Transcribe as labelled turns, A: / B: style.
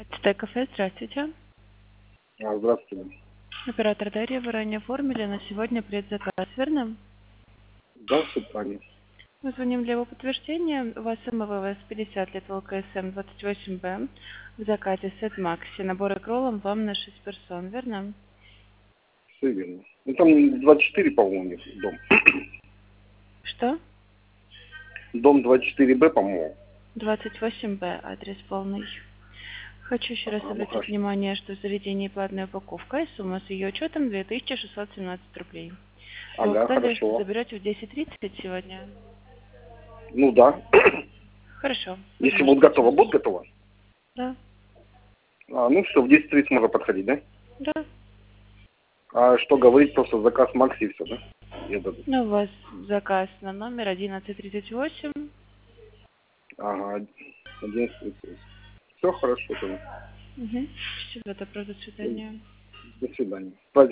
A: Кафе, здравствуйте.
B: Здравствуйте.
A: Оператор Дарья, вы ранее оформили на сегодня предзаказ, верно?
B: Да, все правильно.
A: Мы звоним для его подтверждения. У вас МВВС 50 лет ЛКСМ 28Б. В заказе Сет Макси. Набор роллом вам на 6 персон, верно?
B: Все верно. Ну там 24, по-моему, у них дом.
A: Что?
B: Дом 24Б, по-моему.
A: 28Б, адрес полный. Хочу еще раз
B: Ага, ну
A: обратить
B: хорошо.
A: внимание, что в заведении платная упаковка и сумма с ее учетом 2617 рублей. Вы
B: Ага,
A: указали, что
B: хорошо.
A: заберете в 10:30 сегодня.
B: Ну да.
A: Хорошо, вы
B: Если будет
A: можете идти.
B: готово, будет готово?
A: Да,
B: Ну все, в 10:30 можно подходить, да?
A: да.
B: А что говорить, просто заказ Макси и все, да? Я дадут.
A: Ну, у вас заказ на номер 1138.
B: Ага, 11:30. Все хорошо тогда.
A: Угу. Всего доброго, до свидания.
B: До свидания.